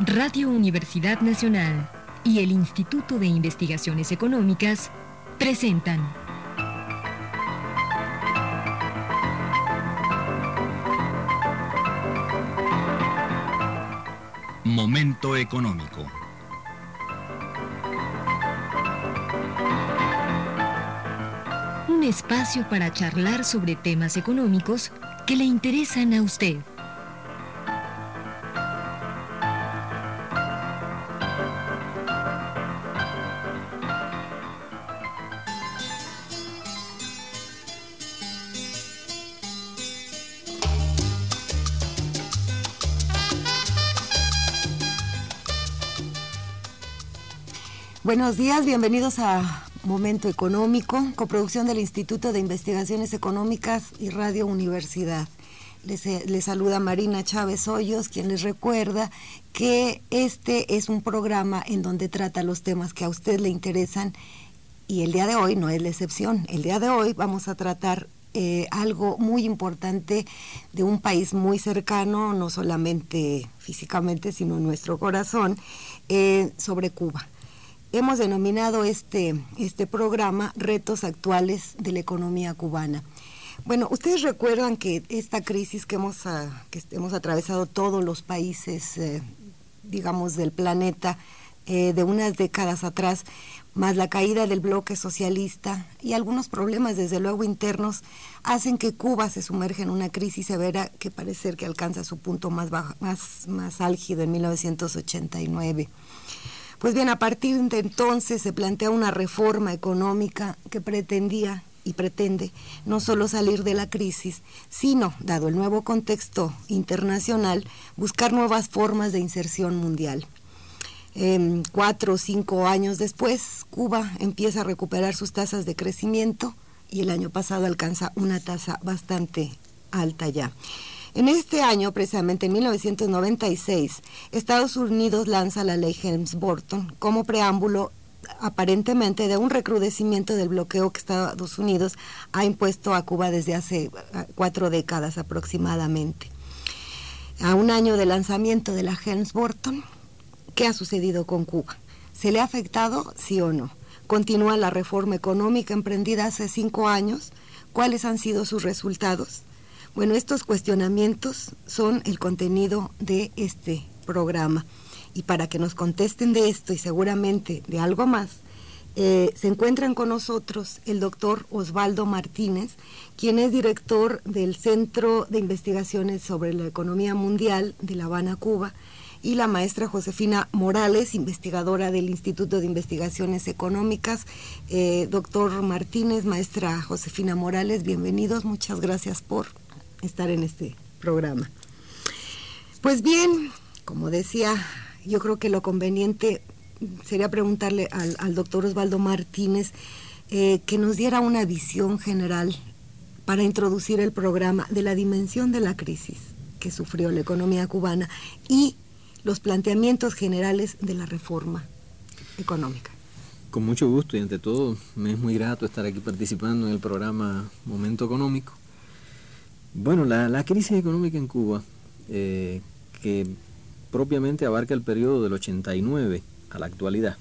Radio Universidad Nacional y el Instituto de Investigaciones Económicas presentan Momento Económico. Un espacio para charlar sobre temas económicos que le interesan a usted. Buenos días, bienvenidos a Momento Económico, coproducción del Instituto de Investigaciones Económicas y Radio Universidad. Les saluda Marina Chávez Hoyos, quien les recuerda que este es un programa en donde trata los temas que a usted le interesan y el día de hoy no es la excepción. El día de hoy vamos a tratar algo muy importante de un país muy cercano, no solamente físicamente, sino en nuestro corazón, sobre Cuba. Hemos denominado este programa Retos Actuales de la Economía Cubana. Bueno, ustedes recuerdan que esta crisis que hemos atravesado todos los países, digamos, del planeta, de unas décadas atrás, más la caída del bloque socialista y algunos problemas, desde luego, internos, hacen que Cuba se sumerja en una crisis severa que parece ser que alcanza su punto más álgido en 1989. Pues bien, a partir de entonces se plantea una reforma económica que pretendía y pretende no solo salir de la crisis, sino, dado el nuevo contexto internacional, buscar nuevas formas de inserción mundial. 4 o 5 años después, Cuba empieza a recuperar sus tasas de crecimiento y el año pasado alcanza una tasa bastante alta ya. En este año, precisamente en 1996, Estados Unidos lanza la ley Helms-Burton como preámbulo aparentemente de un recrudecimiento del bloqueo que Estados Unidos ha impuesto a Cuba desde hace 4 décadas aproximadamente. A un año del lanzamiento de la Helms-Burton, ¿qué ha sucedido con Cuba? ¿Se le ha afectado, sí o no? ¿Continúa la reforma económica emprendida hace 5 años? ¿Cuáles han sido sus resultados? Bueno, estos cuestionamientos son el contenido de este programa. Y para que nos contesten de esto y seguramente de algo más, se encuentran con nosotros el doctor Osvaldo Martínez, quien es director del Centro de Investigaciones sobre la Economía Mundial de La Habana, Cuba, y la maestra Josefina Morales, investigadora del Instituto de Investigaciones Económicas. Doctor Martínez, maestra Josefina Morales, bienvenidos, muchas gracias por estar en este programa. Pues bien, como decía, yo creo que lo conveniente sería preguntarle al doctor Osvaldo Martínez que nos diera una visión general para introducir el programa de la dimensión de la crisis que sufrió la economía cubana y los planteamientos generales de la reforma económica. Con mucho gusto y ante todo me es muy grato estar aquí participando en el programa Momento Económico. Bueno, la crisis económica en Cuba, que propiamente abarca el periodo del 89 a la actualidad,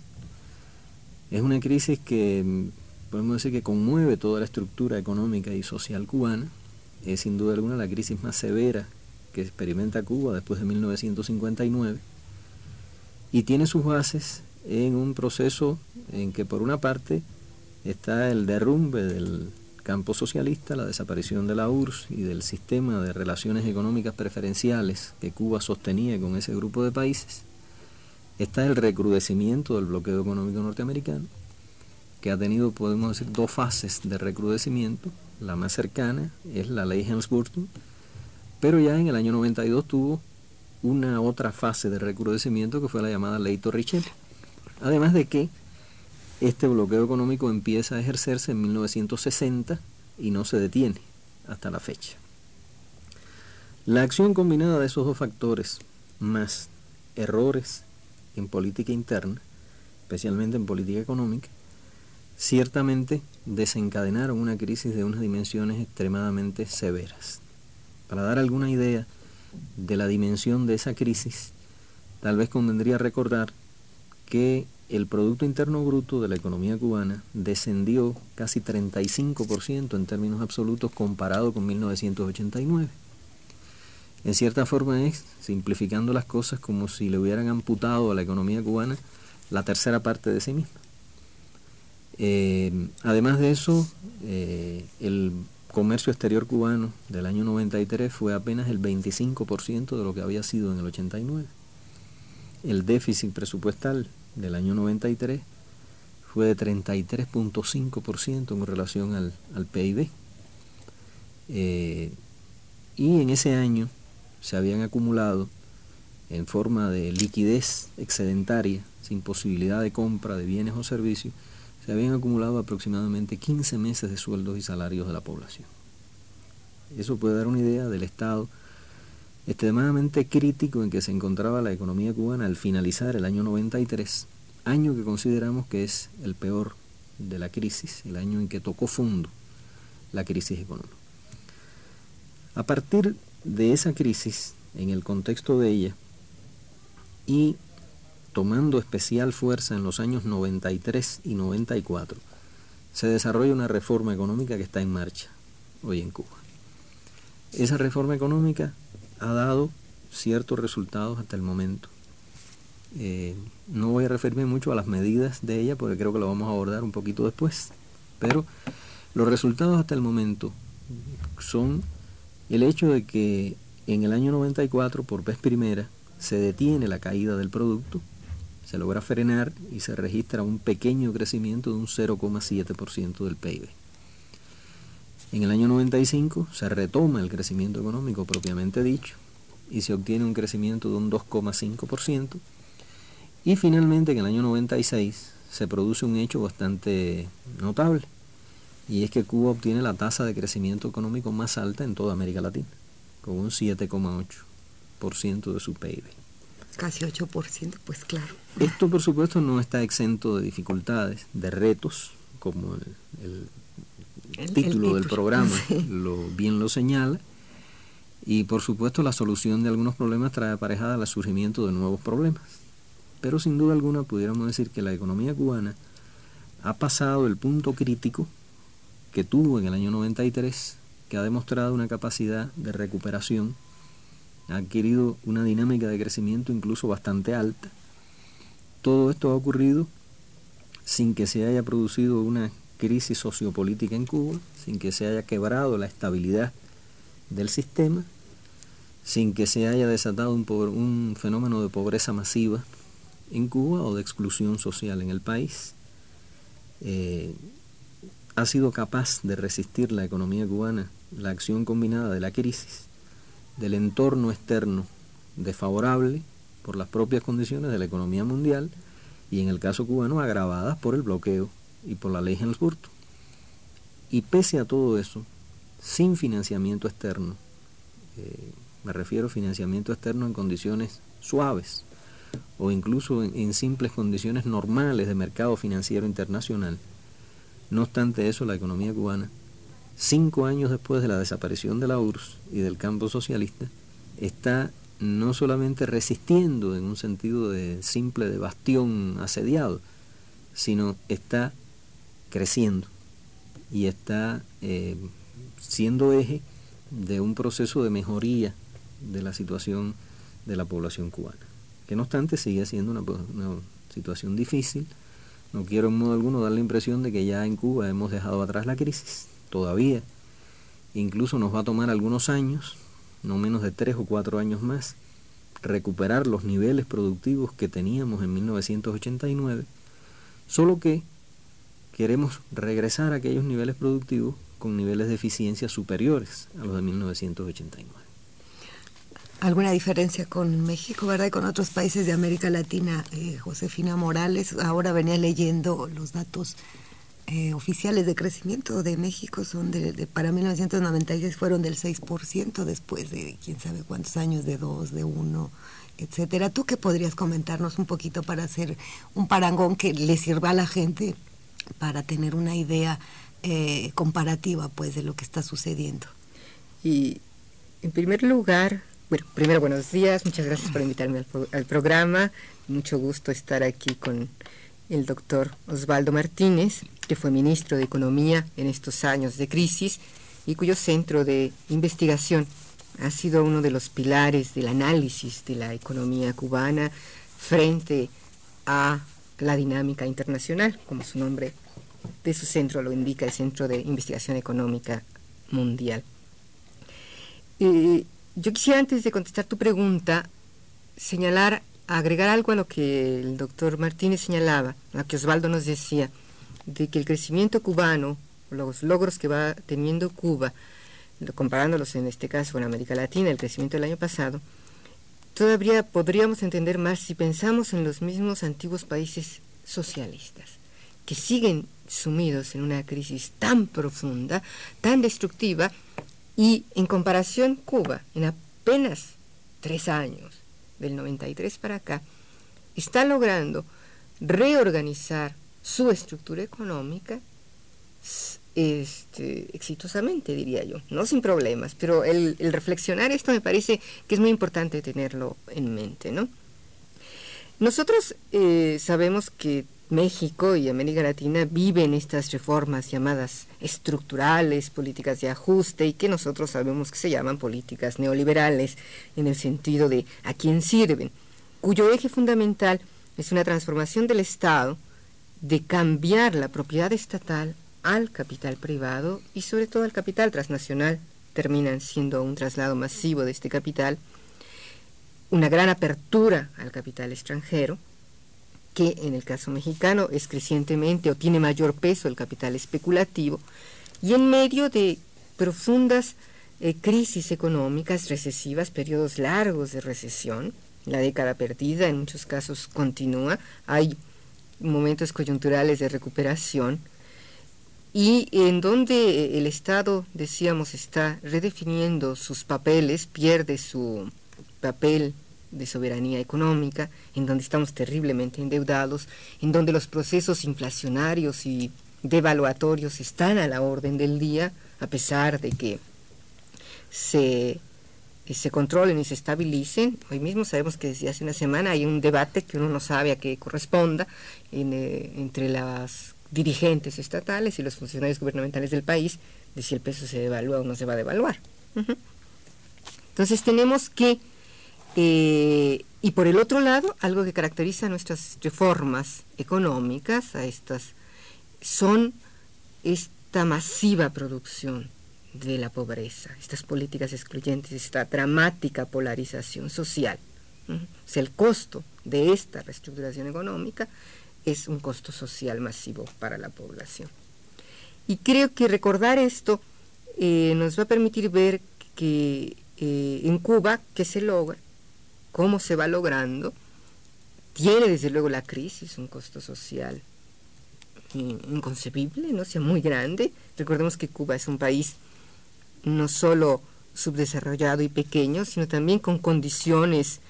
es una crisis que podemos decir que conmueve toda la estructura económica y social cubana. Es sin duda alguna la crisis más severa que experimenta Cuba después de 1959 y tiene sus bases en un proceso en que por una parte está el derrumbe del campo socialista, la desaparición de la URSS y del sistema de relaciones económicas preferenciales que Cuba sostenía con ese grupo de países. Está el recrudecimiento del bloqueo económico norteamericano, que ha tenido, podemos decir, 2 fases de recrudecimiento. La más cercana es la ley Helms-Burton, pero ya en el año 92 tuvo una otra fase de recrudecimiento que fue la llamada ley Torricelli. Además de que este bloqueo económico empieza a ejercerse en 1960 y no se detiene hasta la fecha. La acción combinada de esos 2 factores, más errores en política interna, especialmente en política económica, ciertamente desencadenaron una crisis de unas dimensiones extremadamente severas. Para dar alguna idea de la dimensión de esa crisis, tal vez convendría recordar que el Producto Interno Bruto de la economía cubana descendió casi 35% en términos absolutos comparado con 1989. En cierta forma es, simplificando las cosas, como si le hubieran amputado a la economía cubana la tercera parte de sí misma. Además de eso, el comercio exterior cubano del año 93 fue apenas el 25% de lo que había sido en el 89. El déficit presupuestal del año 93 fue de 33.5% en relación al PIB. Y en ese año se habían acumulado en forma de liquidez excedentaria, sin posibilidad de compra de bienes o servicios, se habían acumulado aproximadamente 15 meses de sueldos y salarios de la población. Eso puede dar una idea del estado extremadamente crítico en que se encontraba la economía cubana al finalizar el año 93, año que consideramos que es el peor de la crisis, el año en que tocó fondo la crisis económica. A partir de esa crisis, en el contexto de ella, y tomando especial fuerza en los años 93 y 94, se desarrolla una reforma económica que está en marcha hoy en Cuba. Esa reforma económica ha dado ciertos resultados hasta el momento. No voy a referirme mucho a las medidas de ella porque creo que lo vamos a abordar un poquito después, pero los resultados hasta el momento son el hecho de que en el año 94, por vez primera, se detiene la caída del producto, se logra frenar y se registra un pequeño crecimiento de un 0,7% del PIB. En el año 95 se retoma el crecimiento económico propiamente dicho y se obtiene un crecimiento de un 2,5%. Y finalmente en el año 96 se produce un hecho bastante notable, y es que Cuba obtiene la tasa de crecimiento económico más alta en toda América Latina, con un 7,8% de su PIB. Casi 8%, pues claro. Esto, por supuesto, no está exento de dificultades, de retos, como el título del programa sí, bien lo señala, y por supuesto la solución de algunos problemas trae aparejada el surgimiento de nuevos problemas. Pero sin duda alguna pudiéramos decir que la economía cubana ha pasado el punto crítico que tuvo en el año 93, que ha demostrado una capacidad de recuperación, ha adquirido una dinámica de crecimiento incluso bastante alta. Todo esto ha ocurrido sin que se haya producido una crisis sociopolítica en Cuba, sin que se haya quebrado la estabilidad del sistema, sin que se haya desatado un fenómeno de pobreza masiva en Cuba o de exclusión social en el país. Ha sido capaz de resistir la economía cubana la acción combinada de la crisis, del entorno externo desfavorable por las propias condiciones de la economía mundial y en el caso cubano agravadas por el bloqueo y por la ley Helms-Burton. Y pese a todo eso, sin financiamiento externo, me refiero a financiamiento externo en condiciones suaves o incluso en simples condiciones normales de mercado financiero internacional, no obstante eso, la economía cubana, 5 años después de la desaparición de la URSS y del campo socialista, está no solamente resistiendo en un sentido de simple de bastión asediado, sino está creciendo y está siendo eje de un proceso de mejoría de la situación de la población cubana, que no obstante sigue siendo una situación difícil. No quiero en modo alguno dar la impresión de que ya en Cuba hemos dejado atrás la crisis, todavía. Incluso nos va a tomar algunos años, no menos de 3 o 4 años más, recuperar los niveles productivos que teníamos en 1989, solo que queremos regresar a aquellos niveles productivos con niveles de eficiencia superiores a los de 1989. ¿Alguna diferencia con México, verdad, y con otros países de América Latina? Josefina Morales, ahora venía leyendo los datos oficiales de crecimiento de México, son para 1996 fueron del 6%, después de quién sabe cuántos años, de 2, de 1, etcétera. ¿Tú qué podrías comentarnos un poquito para hacer un parangón que le sirva a la gente para tener una idea comparativa, pues, de lo que está sucediendo? Y en primer lugar, Bueno, primero buenos días, muchas gracias por invitarme al programa. Mucho gusto estar aquí con el doctor Osvaldo Martínez, que fue ministro de Economía en estos años de crisis y cuyo centro de investigación ha sido uno de los pilares del análisis de la economía cubana frente a la dinámica internacional, como su nombre de su centro lo indica, el Centro de Investigación Económica Mundial. Yo quisiera, antes de contestar tu pregunta, agregar algo a lo que el doctor Martínez señalaba, a lo que Osvaldo nos decía, de que el crecimiento cubano, los logros que va teniendo Cuba, comparándolos en este caso con América Latina, el crecimiento del año pasado, todavía podríamos entender más si pensamos en los mismos antiguos países socialistas, que siguen sumidos en una crisis tan profunda, tan destructiva, y en comparación Cuba, en apenas 3 años, del 93 para acá, está logrando reorganizar su estructura económica exitosamente, diría yo, no sin problemas, pero el reflexionar esto me parece que es muy importante tenerlo en mente, ¿no? Nosotros sabemos que México y América Latina viven estas reformas llamadas estructurales, políticas de ajuste, y que nosotros sabemos que se llaman políticas neoliberales, en el sentido de a quién sirven, cuyo eje fundamental es una transformación del Estado, de cambiar la propiedad estatal al capital privado y sobre todo al capital transnacional. Terminan siendo un traslado masivo de este capital, una gran apertura al capital extranjero, que en el caso mexicano es crecientemente o tiene mayor peso el capital especulativo, y en medio de profundas crisis económicas recesivas, periodos largos de recesión, la década perdida en muchos casos continúa, hay momentos coyunturales de recuperación, y en donde el Estado, decíamos, está redefiniendo sus papeles, pierde su papel de soberanía económica, en donde estamos terriblemente endeudados, en donde los procesos inflacionarios y devaluatorios están a la orden del día, a pesar de que se controlen y se estabilicen. Hoy mismo sabemos que desde hace una semana hay un debate que uno no sabe a qué corresponda entre las dirigentes estatales y los funcionarios gubernamentales del país, de si el peso se devalúa o no se va a devaluar. Entonces tenemos que y por el otro lado, algo que caracteriza nuestras reformas económicas, son esta masiva producción de la pobreza, estas políticas excluyentes, esta dramática polarización social. O sea, el costo de esta reestructuración económica es un costo social masivo para la población. Y creo que recordar esto nos va a permitir ver que en Cuba, ¿qué se logra? ¿Cómo se va logrando? Tiene desde luego la crisis un costo social inconcebible, ¿no? O sea, muy grande. Recordemos que Cuba es un país no solo subdesarrollado y pequeño, sino también con condiciones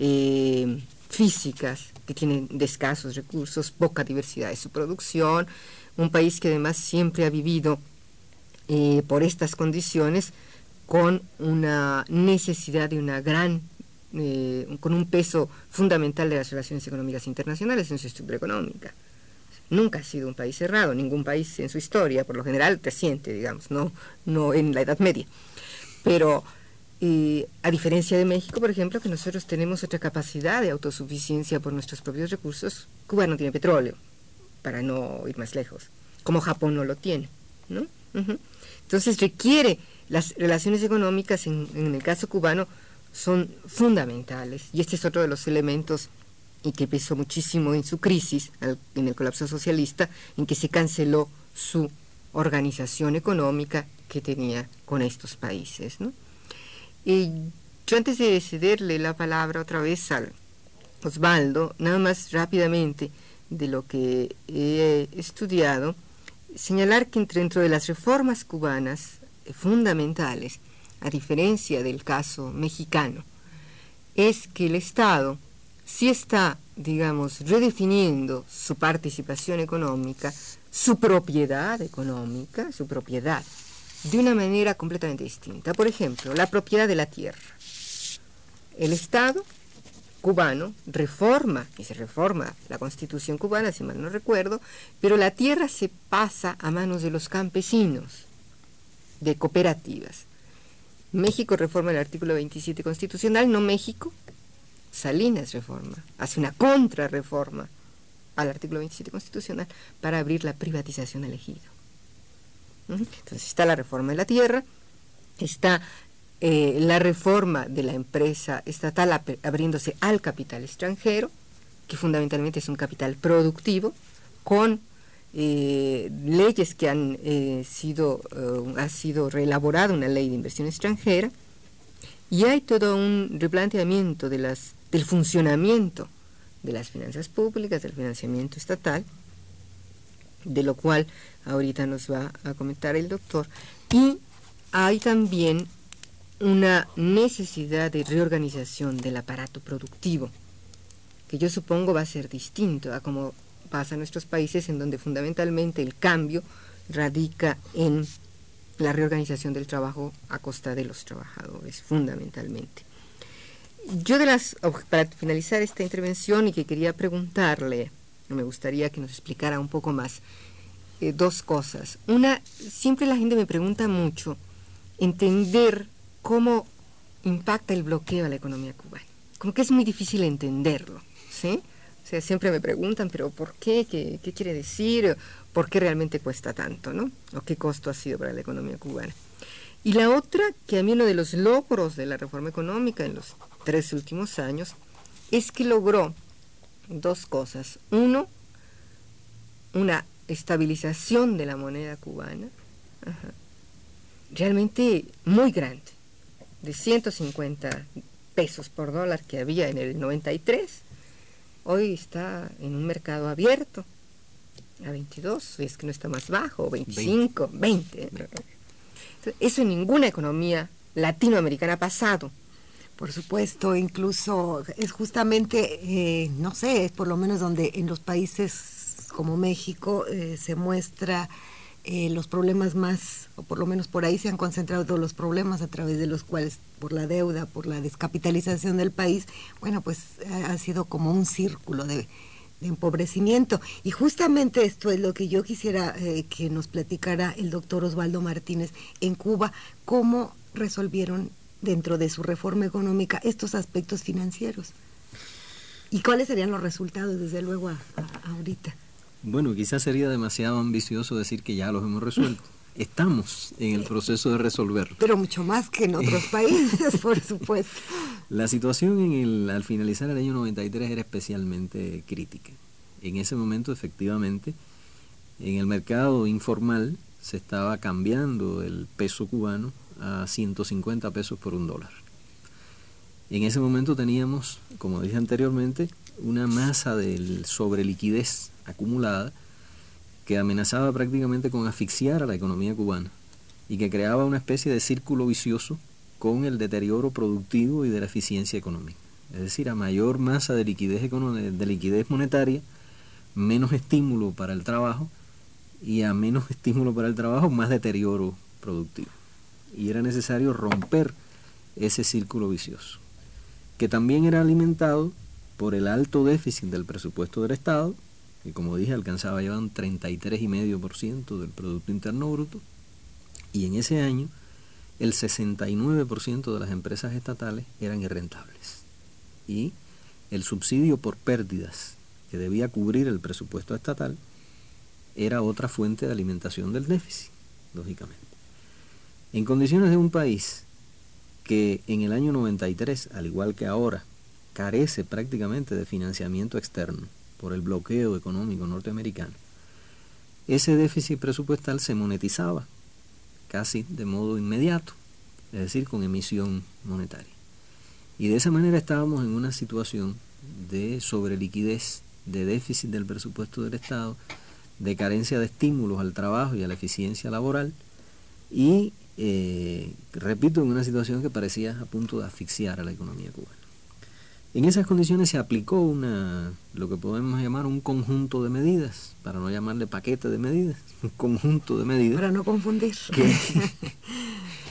físicas que tienen de escasos recursos, poca diversidad de su producción, un país que además siempre ha vivido por estas condiciones con una necesidad de una gran con un peso fundamental de las relaciones económicas internacionales en su estructura económica. Nunca ha sido un país cerrado, ningún país en su historia, por lo general reciente, digamos, no en la Edad Media. Pero a diferencia de México, por ejemplo, que nosotros tenemos otra capacidad de autosuficiencia por nuestros propios recursos, Cuba no tiene petróleo, para no ir más lejos, como Japón no lo tiene, ¿no? Entonces requiere, las relaciones económicas en el caso cubano son fundamentales, y este es otro de los elementos y que pesó muchísimo en su crisis, en el colapso socialista, en que se canceló su organización económica que tenía con estos países, ¿no? Y yo, antes de cederle la palabra otra vez a Osvaldo, nada más rápidamente de lo que he estudiado, señalar que dentro de las reformas cubanas fundamentales, a diferencia del caso mexicano, es que el Estado sí está, digamos, redefiniendo su participación económica, su propiedad económica, su propiedad, de una manera completamente distinta. Por ejemplo, la propiedad de la tierra. el Estado cubano reforma la Constitución cubana, si mal no recuerdo, pero la tierra se pasa a manos de los campesinos, de cooperativas. México reforma el artículo 27 constitucional, no México. Salinas reforma, hace una contrarreforma al artículo 27 constitucional para abrir la privatización al ejido. Entonces está la reforma de la tierra, está la reforma de la empresa estatal abriéndose al capital extranjero, que fundamentalmente es un capital productivo, con leyes que ha sido reelaborada una ley de inversión extranjera, y hay todo un replanteamiento del funcionamiento de las finanzas públicas, del financiamiento estatal, de lo cual ahorita nos va a comentar el doctor, y hay también una necesidad de reorganización del aparato productivo, que yo supongo va a ser distinto a como pasa en nuestros países, en donde fundamentalmente el cambio radica en la reorganización del trabajo a costa de los trabajadores, fundamentalmente. Yo para finalizar esta intervención, y que quería preguntarle, me gustaría que nos explicara un poco más dos cosas. Una, siempre la gente me pregunta mucho entender cómo impacta el bloqueo a la economía cubana. Como que es muy difícil entenderlo, ¿sí? O sea, siempre me preguntan, pero ¿por qué? ¿Qué quiere decir? ¿Por qué realmente cuesta tanto, no? ¿O qué costo ha sido para la economía cubana? Y la otra, que a mí uno de los logros de la reforma económica en los 3 últimos años, es que logró dos cosas. Uno, una estabilización de la moneda cubana, realmente muy grande, de 150 pesos por dólar que había en el 93, hoy está en un mercado abierto a 22, es que no está más bajo, 25, 20. Eso en ninguna economía latinoamericana ha pasado. Por supuesto, incluso es justamente, no sé, es por lo menos donde en los países como México se muestra los problemas más, o por lo menos por ahí se han concentrado todos los problemas a través de los cuales, por la deuda, por la descapitalización del país, bueno, pues ha sido como un círculo de empobrecimiento. Y justamente esto es lo que yo quisiera que nos platicara el doctor Osvaldo Martínez. En Cuba, ¿cómo resolvieron dentro de su reforma económica estos aspectos financieros? ¿Y cuáles serían los resultados, desde luego, ahorita? Bueno, quizás sería demasiado ambicioso decir que ya los hemos resuelto. Estamos en el proceso de resolverlo. Pero mucho más que en otros países, por supuesto. La situación al finalizar el año 93 era especialmente crítica. En ese momento, efectivamente, en el mercado informal se estaba cambiando el peso cubano a 150 pesos por $1. En ese momento teníamos, como dije anteriormente, una masa de sobreliquidez acumulada que amenazaba prácticamente con asfixiar a la economía cubana y que creaba una especie de círculo vicioso con el deterioro productivo y de la eficiencia económica. Es decir, a mayor masa de liquidez monetaria, menos estímulo para el trabajo, y a menos estímulo para el trabajo, más deterioro productivo. Y era necesario romper ese círculo vicioso, que también era alimentado por el alto déficit del presupuesto del Estado, que como dije alcanzaba ya un 33,5% del Producto Interno Bruto, y en ese año el 69% de las empresas estatales eran irrentables, y el subsidio por pérdidas que debía cubrir el presupuesto estatal era otra fuente de alimentación del déficit, lógicamente. En condiciones de un país que en el año 93, al igual que ahora, carece prácticamente de financiamiento externo por el bloqueo económico norteamericano, ese déficit presupuestal se monetizaba casi de modo inmediato, es decir, con emisión monetaria. Y de esa manera estábamos en una situación de sobreliquidez, de déficit del presupuesto del Estado, de carencia de estímulos al trabajo y a la eficiencia laboral, y repito, en una situación que parecía a punto de asfixiar a la economía cubana. En esas condiciones se aplicó lo que podemos llamar un conjunto de medidas, para no llamarle paquete de medidas, un conjunto de medidas. Para no confundir.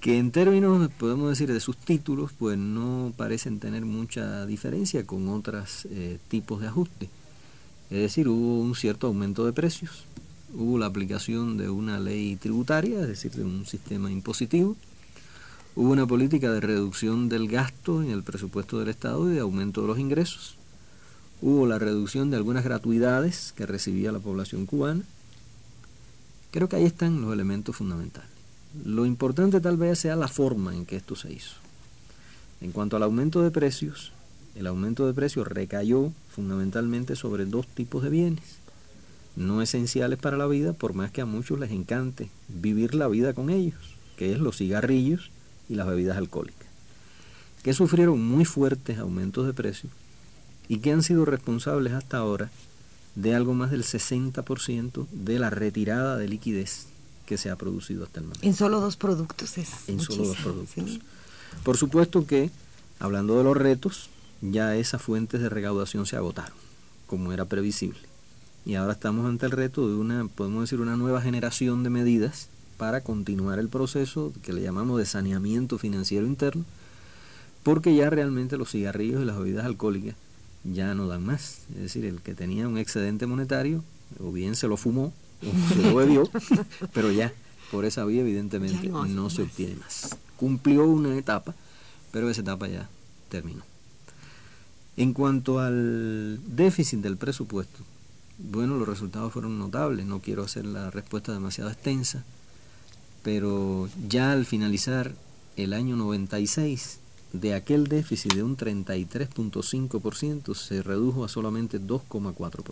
que en términos, podemos decir, de sus títulos, pues no parecen tener mucha diferencia con otros tipos de ajuste. Es decir, hubo un cierto aumento de precios, hubo la aplicación de una ley tributaria, es decir, de un sistema impositivo, hubo una política de reducción del gasto en el presupuesto del Estado y de aumento de los ingresos, hubo la reducción de algunas gratuidades que recibía la población cubana. Creo que ahí están los elementos fundamentales. Lo importante tal vez sea la forma en que esto se hizo. En cuanto al aumento de precios, el aumento de precios recayó fundamentalmente sobre dos tipos de bienes no esenciales para la vida, por más que a muchos les encante vivir la vida con ellos, que es los cigarrillos y las bebidas alcohólicas, que sufrieron muy fuertes aumentos de precios y que han sido responsables hasta ahora de algo más del 60% de la retirada de liquidez que se ha producido hasta el momento. En solo dos productos es En muchísimo, solo dos productos. ¿sí? Por supuesto que, hablando de los retos, ya esas fuentes de recaudación se agotaron, como era previsible. Y ahora estamos ante el reto de una, podemos decir, una nueva generación de medidas para continuar el proceso que le llamamos de saneamiento financiero interno, porque ya realmente los cigarrillos y las bebidas alcohólicas ya no dan más. Es decir, el que tenía un excedente monetario, o bien se lo fumó, o se lo bebió, pero ya, por esa vía evidentemente no se obtiene más. Cumplió una etapa, pero esa etapa ya terminó. En cuanto al déficit del presupuesto, bueno, los resultados fueron notables. No quiero hacer la respuesta demasiado extensa, pero ya al finalizar el año 96, de aquel déficit de un 33.5% se redujo a solamente 2,4%.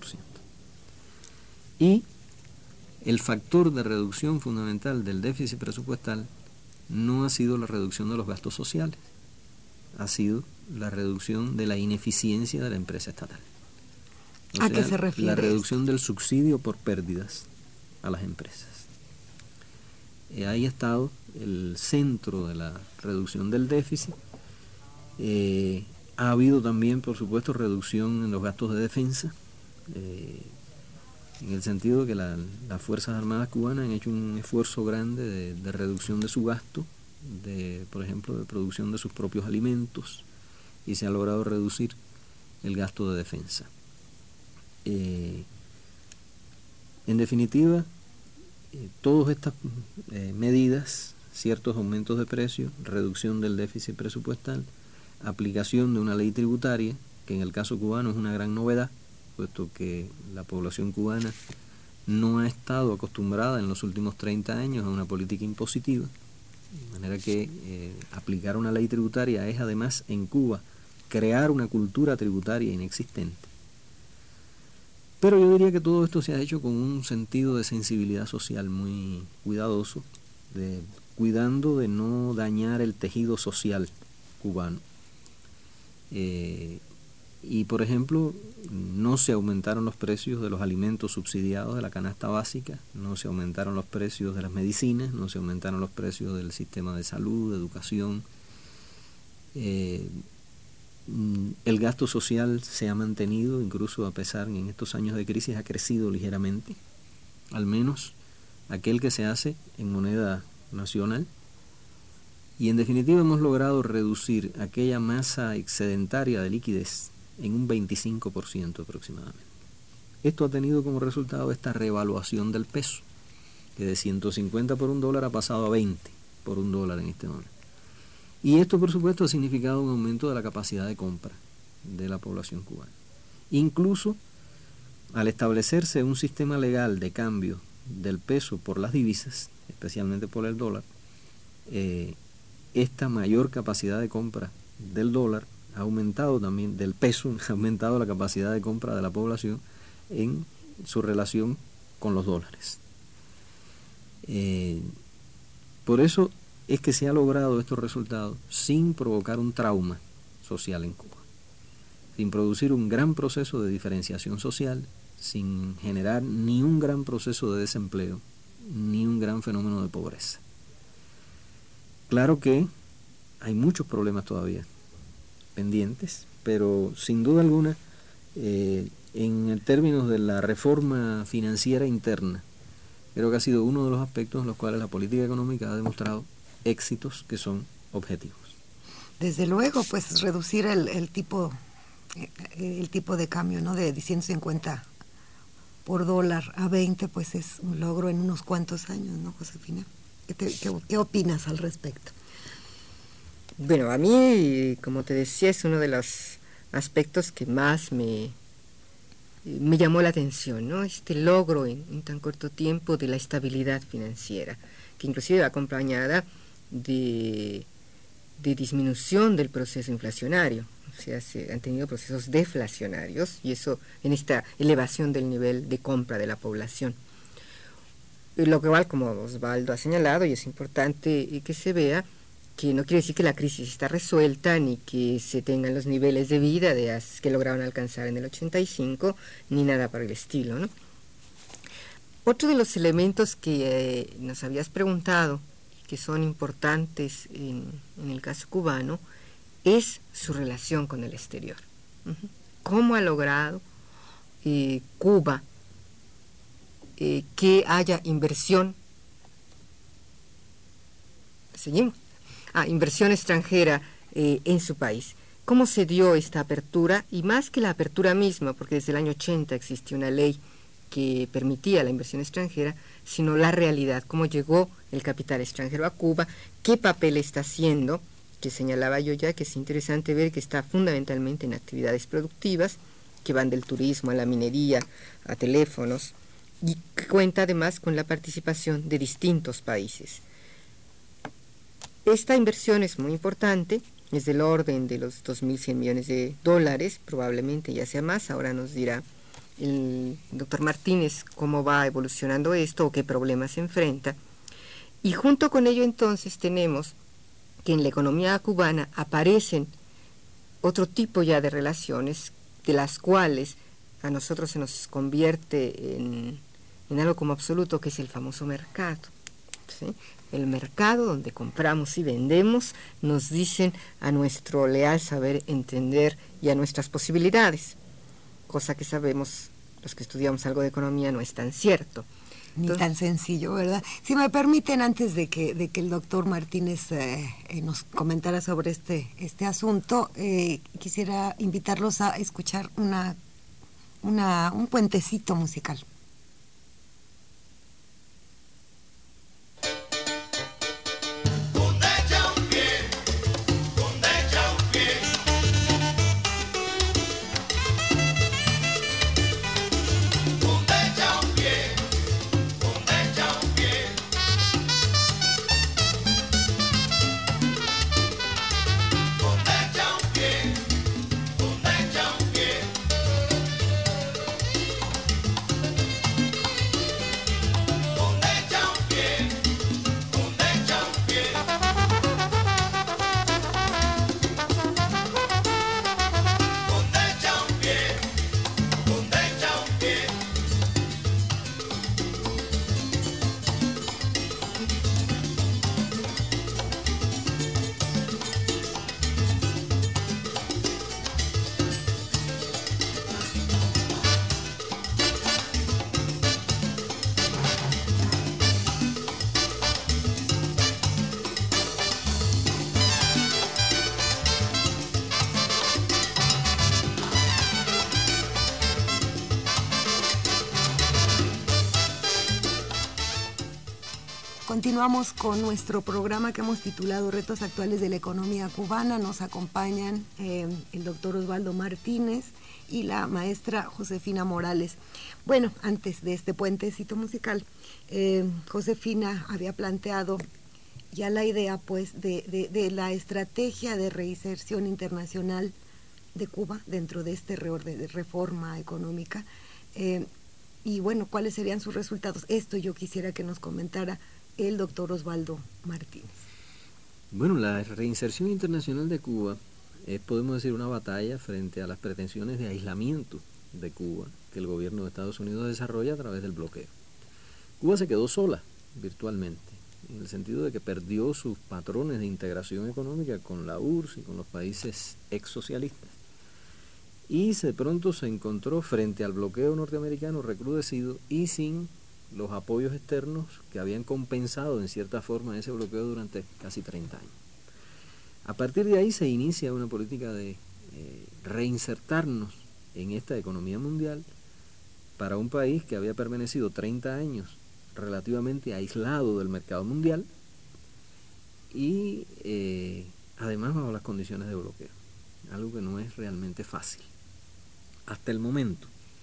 Y el factor de reducción fundamental del déficit presupuestal no ha sido la reducción de los gastos sociales, ha sido la reducción de la ineficiencia de la empresa estatal. ¿A qué se refiere? La reducción del subsidio por pérdidas a las empresas. Ahí ha estado el centro de la reducción del déficit. Ha habido también, por supuesto, reducción en los gastos de defensa, en el sentido de que las Fuerzas Armadas cubanas han hecho un esfuerzo grande de reducción de su gasto, por ejemplo, de producción de sus propios alimentos, y se ha logrado reducir el gasto de defensa. En definitiva, todas estas medidas, ciertos aumentos de precios, reducción del déficit presupuestal, aplicación de una ley tributaria, que en el caso cubano es una gran novedad, puesto que la población cubana no ha estado acostumbrada en los últimos 30 años a una política impositiva, de manera que aplicar una ley tributaria es además en Cuba crear una cultura tributaria inexistente. Pero yo diría que todo esto se ha hecho con un sentido de sensibilidad social muy cuidadoso, cuidando de no dañar el tejido social cubano. Y por ejemplo, no se aumentaron los precios de los alimentos subsidiados de la canasta básica, no se aumentaron los precios de las medicinas, no se aumentaron los precios del sistema de salud, de educación. El gasto social se ha mantenido, incluso a pesar en estos años de crisis ha crecido ligeramente, al menos aquel que se hace en moneda nacional. Y en definitiva hemos logrado reducir aquella masa excedentaria de liquidez en un 25% aproximadamente. Esto ha tenido como resultado esta revaluación del peso, que de 150 por un dólar ha pasado a 20 por un dólar en este momento. Y esto, por supuesto, ha significado un aumento de la capacidad de compra de la población cubana. Incluso al establecerse un sistema legal de cambio del peso por las divisas, especialmente por el dólar, esta mayor capacidad de compra del dólar ha aumentado también, del peso, ha aumentado la capacidad de compra de la población en su relación con los dólares. Por eso es que se ha logrado estos resultados sin provocar un trauma social en Cuba, sin producir un gran proceso de diferenciación social, sin generar ni un gran proceso de desempleo, ni un gran fenómeno de pobreza. Claro que hay muchos problemas todavía pendientes, pero sin duda alguna, en términos de la reforma financiera interna, creo que ha sido uno de los aspectos en los cuales la política económica ha demostrado éxitos que son objetivos. Desde luego, pues reducir el tipo de cambio, ¿no? De 150 por dólar a 20, pues es un logro en unos cuantos años, ¿no, Josefina? ¿Qué opinas al respecto? Bueno, a mí, como te decía, es uno de los aspectos que más me llamó la atención, ¿no? Este logro en tan corto tiempo de la estabilidad financiera, que inclusive va acompañada de disminución del proceso inflacionario. O sea, se han tenido procesos deflacionarios, y eso en esta elevación del nivel de compra de la población. Lo cual, como Osvaldo ha señalado, y es importante que se vea, que no quiere decir que la crisis está resuelta, ni que se tengan los niveles de vida que lograron alcanzar en el 85, ni nada por el estilo, ¿no? Otro de los elementos que nos habías preguntado, que son importantes en el caso cubano, es su relación con el exterior. ¿Cómo ha logrado Cuba que haya inversión? Seguimos. Inversión extranjera en su país. ¿Cómo se dio esta apertura? Y más que la apertura misma, porque desde el año 80 existió una ley que permitía la inversión extranjera, sino la realidad, cómo llegó el capital extranjero a Cuba, qué papel está haciendo, que señalaba yo ya, que es interesante ver que está fundamentalmente en actividades productivas, que van del turismo a la minería, a teléfonos, y que cuenta además con la participación de distintos países. Esta inversión es muy importante, es del orden de los 2.100 millones de dólares, probablemente ya sea más. Ahora nos dirá el doctor Martínez cómo va evolucionando esto o qué problemas se enfrenta. Y junto con ello entonces tenemos que en la economía cubana aparecen otro tipo ya de relaciones, de las cuales a nosotros se nos convierte en algo como absoluto, que es el famoso mercado, ¿sí? El mercado donde compramos y vendemos, nos dicen a nuestro leal saber entender y a nuestras posibilidades, cosa que sabemos los que estudiamos algo de economía no es tan cierto. Ni tan sencillo, ¿verdad? Si me permiten, antes de que el doctor Martínez nos comentara sobre este asunto, quisiera invitarlos a escuchar un puentecito musical. Continuamos con nuestro programa que hemos titulado Retos Actuales de la Economía Cubana. Nos acompañan el doctor Osvaldo Martínez y la maestra Josefina Morales. Bueno, antes de este puentecito musical, Josefina había planteado ya la idea, pues, de la estrategia de reinserción internacional de Cuba dentro de este de reforma económica. Y bueno, ¿cuáles serían sus resultados? Esto yo quisiera que nos comentara el doctor Osvaldo Martínez. Bueno, la reinserción internacional de Cuba es, podemos decir, una batalla frente a las pretensiones de aislamiento de Cuba que el gobierno de Estados Unidos desarrolla a través del bloqueo. Cuba se quedó sola, virtualmente, en el sentido de que perdió sus patrones de integración económica con la URSS y con los países ex-socialistas. Y de pronto se encontró frente al bloqueo norteamericano recrudecido y sin los apoyos externos que habían compensado en cierta forma ese bloqueo durante casi 30 años. A partir de ahí se inicia una política de reinsertarnos en esta economía mundial para un país que había permanecido 30 años relativamente aislado del mercado mundial y además bajo las condiciones de bloqueo, algo que no es realmente fácil. Hasta el momento,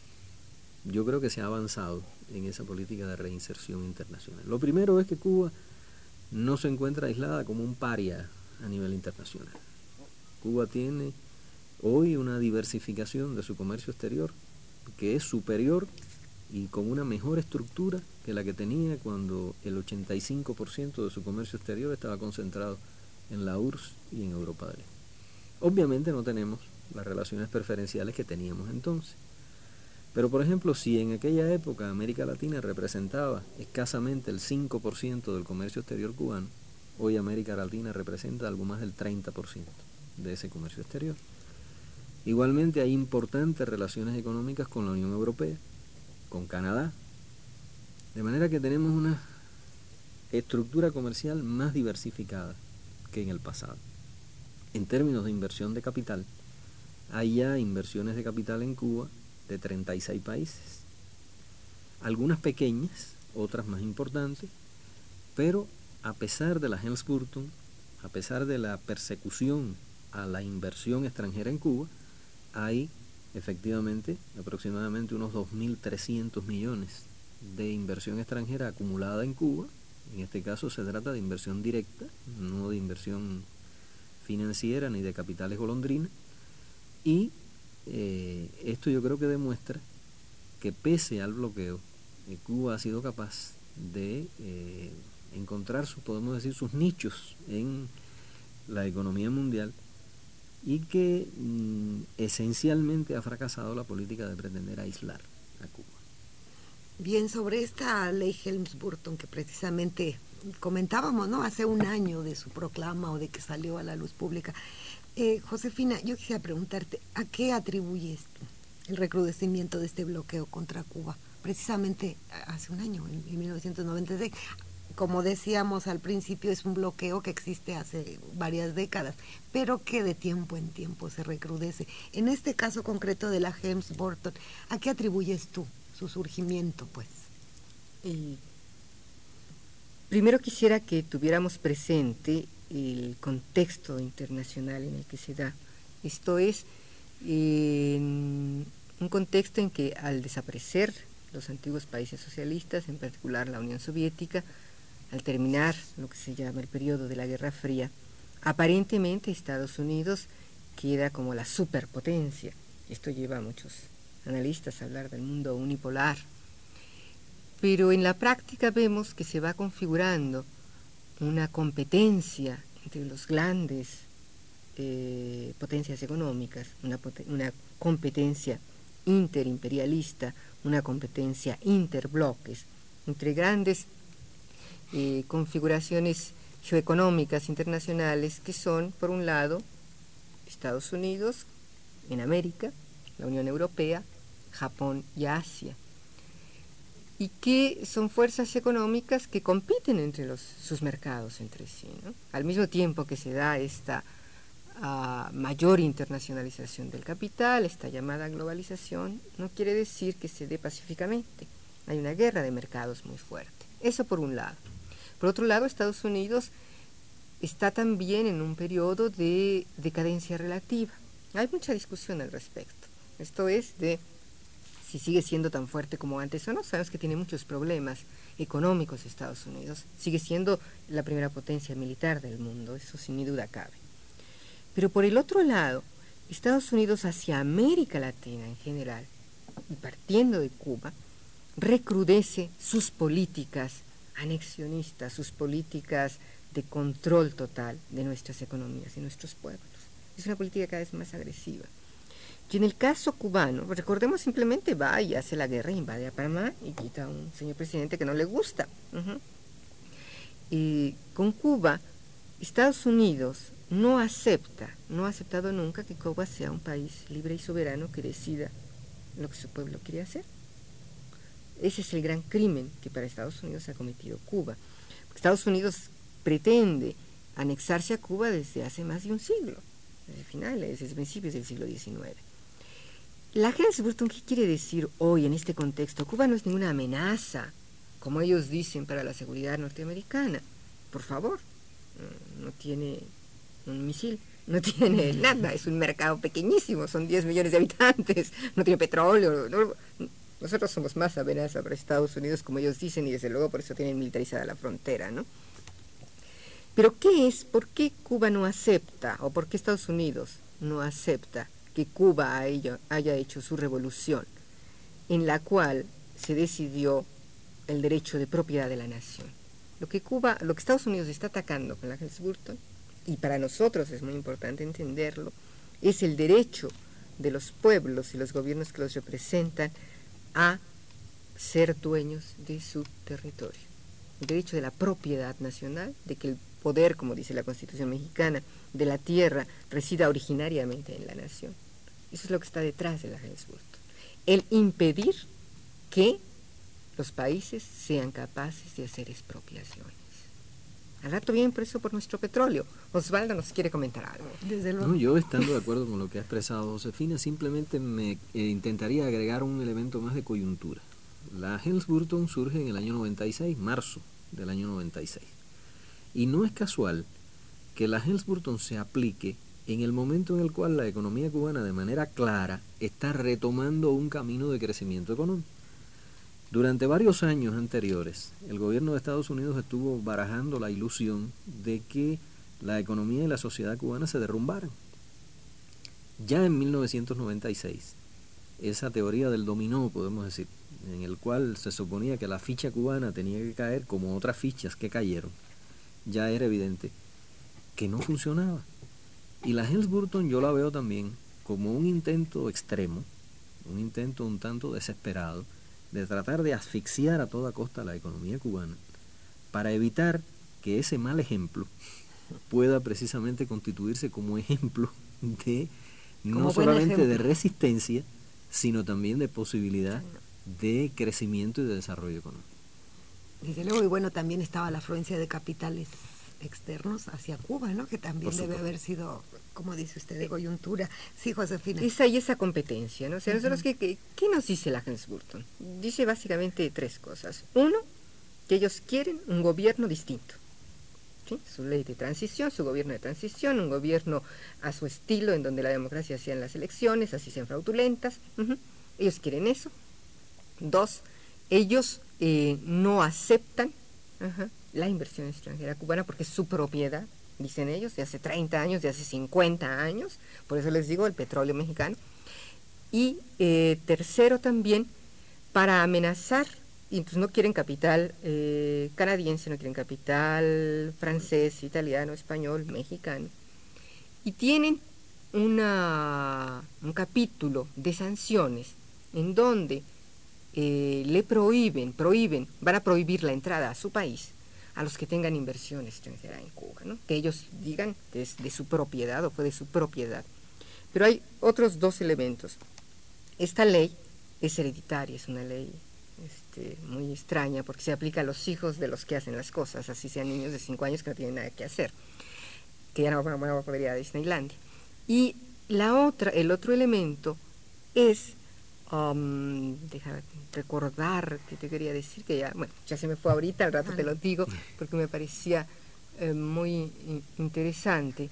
yo creo que se ha avanzado en esa política de reinserción internacional. Lo primero es que Cuba no se encuentra aislada como un paria a nivel internacional. Cuba tiene hoy una diversificación de su comercio exterior que es superior y con una mejor estructura que la que tenía cuando el 85% de su comercio exterior estaba concentrado en la URSS y en Europa del Este. Obviamente no tenemos las relaciones preferenciales que teníamos entonces. Pero, por ejemplo, si en aquella época América Latina representaba escasamente el 5% del comercio exterior cubano, hoy América Latina representa algo más del 30% de ese comercio exterior. Igualmente hay importantes relaciones económicas con la Unión Europea, con Canadá, de manera que tenemos una estructura comercial más diversificada que en el pasado. En términos de inversión de capital, hay ya inversiones de capital en Cuba de 36 países, algunas pequeñas, otras más importantes, pero a pesar de la Helms-Burton, a pesar de la persecución a la inversión extranjera en Cuba, hay efectivamente aproximadamente unos 2.300 millones de inversión extranjera acumulada en Cuba. En este caso se trata de inversión directa, no de inversión financiera ni de capitales golondrina, y esto yo creo que demuestra que pese al bloqueo, Cuba ha sido capaz de encontrar podemos decir, sus nichos en la economía mundial y que esencialmente ha fracasado la política de pretender aislar a Cuba. Bien, sobre esta ley Helms-Burton que precisamente comentábamos, ¿no?, hace un año de su proclama o de que salió a la luz pública. Josefina, yo quisiera preguntarte, ¿a qué atribuyes el recrudecimiento de este bloqueo contra Cuba? Precisamente hace un año, en 1996. Como decíamos al principio, es un bloqueo que existe hace varias décadas, pero que de tiempo en tiempo se recrudece. En este caso concreto de la Helms-Burton, ¿a qué atribuyes tú su surgimiento, pues? Primero quisiera que tuviéramos presente el contexto internacional en el que se da. Esto es un contexto en que al desaparecer los antiguos países socialistas, en particular la Unión Soviética, al terminar lo que se llama el periodo de la Guerra Fría, aparentemente Estados Unidos queda como la superpotencia. Esto lleva a muchos analistas a hablar del mundo unipolar. Pero en la práctica vemos que se va configurando una competencia entre los grandes potencias económicas, una competencia interimperialista, una competencia interbloques, entre grandes configuraciones geoeconómicas internacionales que son, por un lado, Estados Unidos en América, la Unión Europea, Japón y Asia, y que son fuerzas económicas que compiten entre sus mercados entre sí, ¿no? Al mismo tiempo que se da esta mayor internacionalización del capital, esta llamada globalización, no quiere decir que se dé pacíficamente. Hay una guerra de mercados muy fuerte. Eso por un lado. Por otro lado, Estados Unidos está también en un periodo de decadencia relativa. Hay mucha discusión al respecto. Esto es de si sigue siendo tan fuerte como antes o no. Sabemos que tiene muchos problemas económicos Estados Unidos. Sigue siendo la primera potencia militar del mundo, eso sin ni duda cabe. Pero por el otro lado, Estados Unidos hacia América Latina en general, y partiendo de Cuba, recrudece sus políticas anexionistas, sus políticas de control total de nuestras economías y nuestros pueblos. Es una política cada vez más agresiva. Y en el caso cubano, recordemos, simplemente va y hace la guerra, invade a Panamá y quita a un señor presidente que no le gusta. Y con Cuba, Estados Unidos no ha aceptado nunca que Cuba sea un país libre y soberano que decida lo que su pueblo quiere hacer. ese es el gran crimen que para Estados Unidos ha cometido Cuba. Estados Unidos pretende anexarse a Cuba desde hace más de un siglo, desde finales, desde principios del siglo XIX. La Helms-Burton, ¿qué quiere decir hoy en este contexto? Cuba no es ninguna amenaza, como ellos dicen, para la seguridad norteamericana. Por favor, no tiene un misil, no tiene nada, es un mercado pequeñísimo, son 10 millones de habitantes, no tiene petróleo. Nosotros somos más amenaza para Estados Unidos, como ellos dicen, y desde luego por eso tienen militarizada la frontera, ¿no? Pero ¿qué es? ¿Por qué Cuba no acepta, o por qué Estados Unidos no acepta que Cuba haya hecho su revolución, en la cual se decidió el derecho de propiedad de la nación? Lo que Estados Unidos está atacando con la Helms-Burton, y para nosotros es muy importante entenderlo, es el derecho de los pueblos y los gobiernos que los representan a ser dueños de su territorio. El derecho de la propiedad nacional, de que el poder, como dice la Constitución mexicana, de la tierra resida originariamente en la nación. Eso es lo que está detrás de la Helms-Burton. El impedir que los países sean capaces de hacer expropiaciones. Al rato vienen por eso por nuestro petróleo. Osvaldo nos quiere comentar algo. Desde luego. No, yo estando de acuerdo con lo que ha expresado Josefina, simplemente me intentaría agregar un elemento más de coyuntura. La Helms-Burton surge en el año 96, marzo del año 96. Y no es casual que la Helms-Burton se aplique en el momento en el cual la economía cubana de manera clara está retomando un camino de crecimiento económico. Durante varios años anteriores, el gobierno de Estados Unidos estuvo barajando la ilusión de que la economía y la sociedad cubana se derrumbaran. Ya en 1996, esa teoría del dominó, podemos decir, en el cual se suponía que la ficha cubana tenía que caer como otras fichas que cayeron, ya era evidente que no funcionaba. Y la Helms-Burton yo la veo también como un intento extremo, un intento un tanto desesperado, de tratar de asfixiar a toda costa la economía cubana para evitar que ese mal ejemplo pueda precisamente constituirse como ejemplo de no solamente de resistencia, sino también de posibilidad de crecimiento y de desarrollo económico. Desde luego, y bueno, también estaba la afluencia de capitales externos hacia Cuba, ¿no? Que también debe haber sido, como dice usted, de coyuntura. Sí, Josefina. Esa competencia, ¿no? O sea, nosotros, ¿qué nos dice la Helms-Burton? Dice básicamente tres cosas. Uno, que ellos quieren un gobierno distinto. ¿Sí? Su ley de transición, su gobierno de transición, un gobierno a su estilo, en donde la democracia sea en las elecciones, así sean fraudulentas. Ellos quieren eso. Dos, ellos no aceptan la inversión extranjera cubana porque es su propiedad, dicen ellos, de hace 30 años, de hace 50 años, por eso les digo el petróleo mexicano. Y tercero también, para amenazar, y pues no quieren capital canadiense, no quieren capital francés, italiano, español, mexicano, y tienen un capítulo de sanciones en donde le prohíben, van a prohibir la entrada a su país a los que tengan inversión extranjera en Cuba, ¿no? Que ellos digan que es de su propiedad o fue de su propiedad. Pero hay otros dos elementos. Esta ley es hereditaria, es una ley muy extraña porque se aplica a los hijos de los que hacen las cosas, así sean niños de 5 años que no tienen nada que hacer, que ya no van a poder ir a Disneylandia. Y el otro elemento es, déjame recordar que te quería decir, que ya se me fue ahorita, al rato te lo digo, porque me parecía muy interesante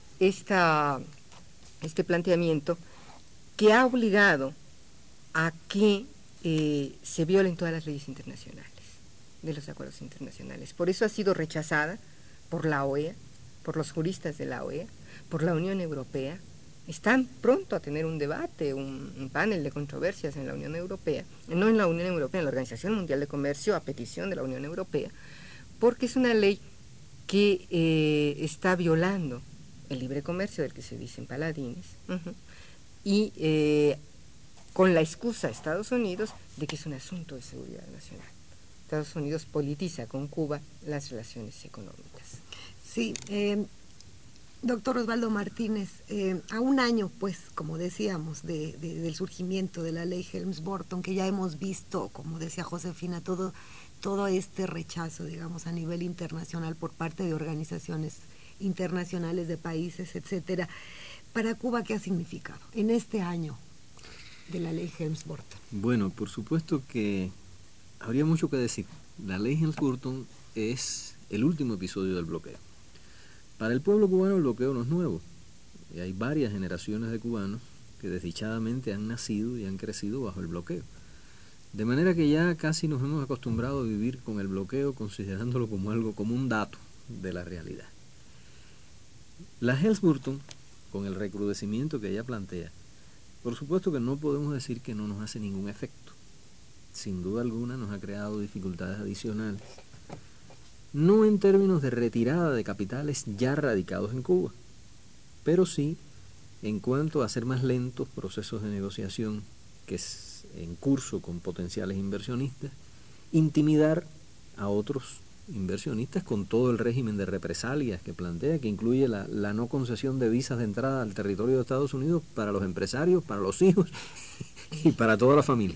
este planteamiento que ha obligado a que se violen todas las leyes internacionales, de los acuerdos internacionales. Por eso ha sido rechazada por la OEA, por los juristas de la OEA, por la Unión Europea. Están pronto a tener un debate, un panel de controversias en la Unión Europea, no en la Unión Europea, en la Organización Mundial de Comercio, a petición de la Unión Europea, porque es una ley que está violando el libre comercio del que se dicen paladines, y con la excusa de Estados Unidos de que es un asunto de seguridad nacional. Estados Unidos politiza con Cuba las relaciones económicas. Sí, Doctor Osvaldo Martínez, a un año, pues, como decíamos, del surgimiento de la ley Helms-Burton, que ya hemos visto, como decía Josefina, todo este rechazo, digamos, a nivel internacional por parte de organizaciones internacionales de países, etcétera. Para Cuba, ¿qué ha significado en este año de la ley Helms-Burton? Bueno, por supuesto que habría mucho que decir. La ley Helms-Burton es el último episodio del bloqueo. Para el pueblo cubano el bloqueo no es nuevo. Y hay varias generaciones de cubanos que desdichadamente han nacido y han crecido bajo el bloqueo. De manera que ya casi nos hemos acostumbrado a vivir con el bloqueo considerándolo como algo, como un dato de la realidad. La Helms-Burton, con el recrudecimiento que ella plantea, por supuesto que no podemos decir que no nos hace ningún efecto. Sin duda alguna nos ha creado dificultades adicionales. No en términos de retirada de capitales ya radicados en Cuba, pero sí en cuanto a hacer más lentos procesos de negociación que es en curso con potenciales inversionistas, intimidar a otros inversionistas con todo el régimen de represalias que plantea, que incluye la no concesión de visas de entrada al territorio de Estados Unidos para los empresarios, para los hijos y para toda la familia.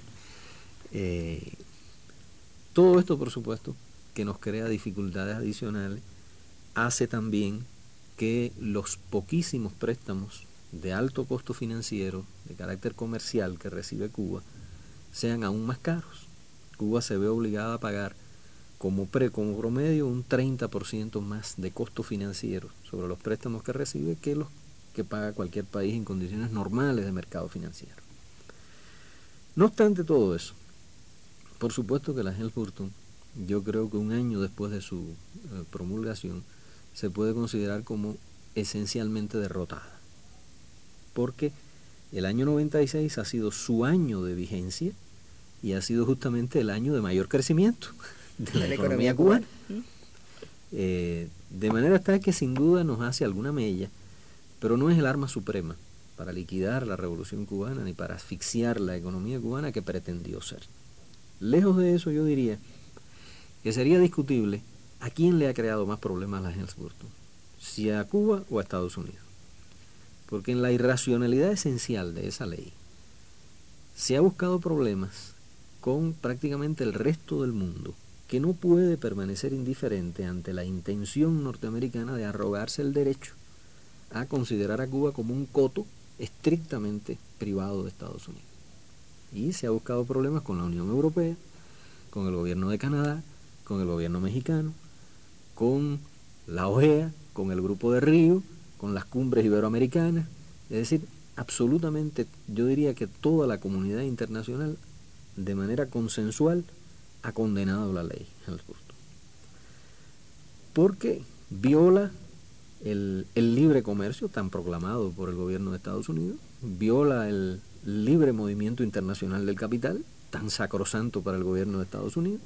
Todo esto, por supuesto, que nos crea dificultades adicionales, hace también que los poquísimos préstamos de alto costo financiero, de carácter comercial que recibe Cuba, sean aún más caros. Cuba se ve obligada a pagar como promedio un 30% más de costo financiero sobre los préstamos que recibe que los que paga cualquier país en condiciones normales de mercado financiero. No obstante todo eso, por supuesto que la Helms-Burton, yo creo que un año después de su promulgación, se puede considerar como esencialmente derrotada. Porque el año 96 ha sido su año de vigencia y ha sido justamente el año de mayor crecimiento de la economía cubana. De manera tal que sin duda nos hace alguna mella, pero no es el arma suprema para liquidar la revolución cubana ni para asfixiar la economía cubana que pretendió ser. Lejos de eso, yo diría que sería discutible a quién le ha creado más problemas la Helms-Burton, si a Cuba o a Estados Unidos. Porque en la irracionalidad esencial de esa ley se ha buscado problemas con prácticamente el resto del mundo, que no puede permanecer indiferente ante la intención norteamericana de arrogarse el derecho a considerar a Cuba como un coto estrictamente privado de Estados Unidos. Y se ha buscado problemas con la Unión Europea, con el gobierno de Canadá, con el gobierno mexicano, con la OEA, con el Grupo de Río, con las cumbres iberoamericanas. Es decir, absolutamente, yo diría que toda la comunidad internacional, de manera consensual, ha condenado la ley Helms-Burton. Porque viola el libre comercio tan proclamado por el gobierno de Estados Unidos, viola el libre movimiento internacional del capital, tan sacrosanto para el gobierno de Estados Unidos,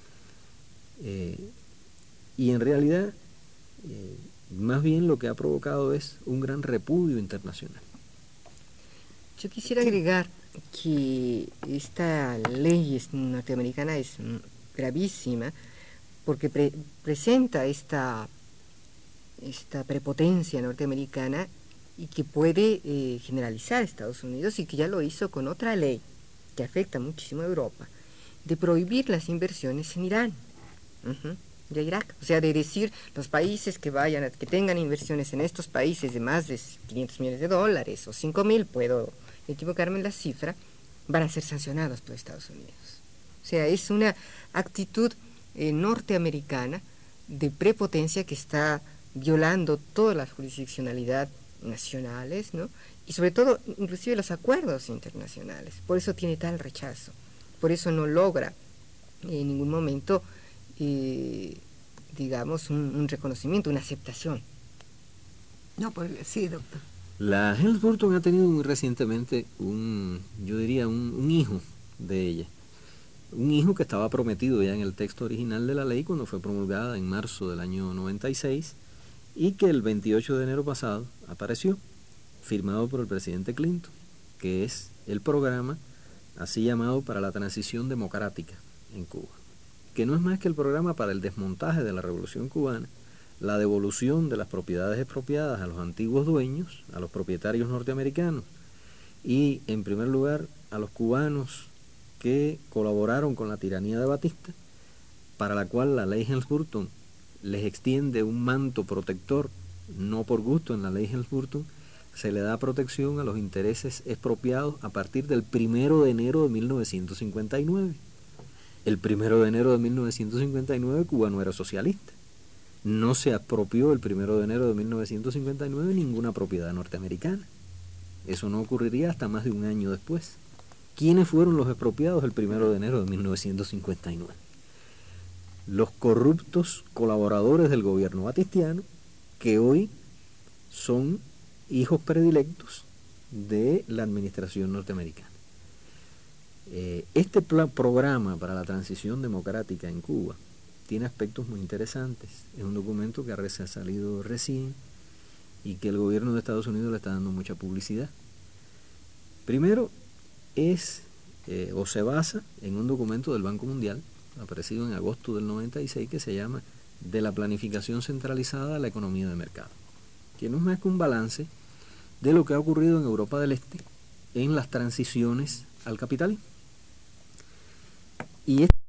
y en realidad más bien lo que ha provocado es un gran repudio internacional. Yo quisiera agregar que esta ley norteamericana es gravísima porque presenta esta prepotencia norteamericana y que puede generalizar a Estados Unidos, y que ya lo hizo con otra ley que afecta muchísimo a Europa, de prohibir las inversiones en Irán y a Irak. O sea, de decir, los países que tengan inversiones en estos países de más de 500 millones de dólares o 5.000, puedo equivocarme en la cifra, van a ser sancionados por Estados Unidos. O sea, es una actitud norteamericana de prepotencia que está violando toda la jurisdiccionalidad nacionales, ¿no? Y sobre todo, inclusive los acuerdos internacionales. Por eso tiene tal rechazo. Por eso no logra en ningún momento, digamos, un reconocimiento, una aceptación. No, pues sí, doctor. La Helms-Burton ha tenido muy recientemente un hijo de ella. Un hijo que estaba prometido ya en el texto original de la ley cuando fue promulgada en marzo del año 96 y que el 28 de enero pasado apareció, firmado por el presidente Clinton, que es el programa así llamado para la transición democrática en Cuba, que no es más que el programa para el desmontaje de la revolución cubana la devolución de las propiedades expropiadas a los antiguos dueños, a los propietarios norteamericanos, y en primer lugar a los cubanos que colaboraron con la tiranía de Batista, para la cual la ley Helms-Burton les extiende un manto protector, no por gusto. En la ley Helms-Burton se le da protección a los intereses expropiados a partir del 1 de enero de 1959. El 1 de enero de 1959 Cuba no era socialista. No se apropió el 1 de enero de 1959 ninguna propiedad norteamericana. Eso no ocurriría hasta más de un año después. ¿Quiénes fueron los expropiados el 1 de enero de 1959? Los corruptos colaboradores del gobierno batistiano, que hoy son hijos predilectos de la administración norteamericana. Este programa para la transición democrática en Cuba tiene aspectos muy interesantes. Es un documento que ha salido recién y que el gobierno de Estados Unidos le está dando mucha publicidad. Primero, se basa en un documento del Banco Mundial, aparecido en agosto del 96, que se llama De la planificación centralizada a la economía de mercado, que no es más que un balance de lo que ha ocurrido en Europa del Este en las transiciones al capitalismo. Y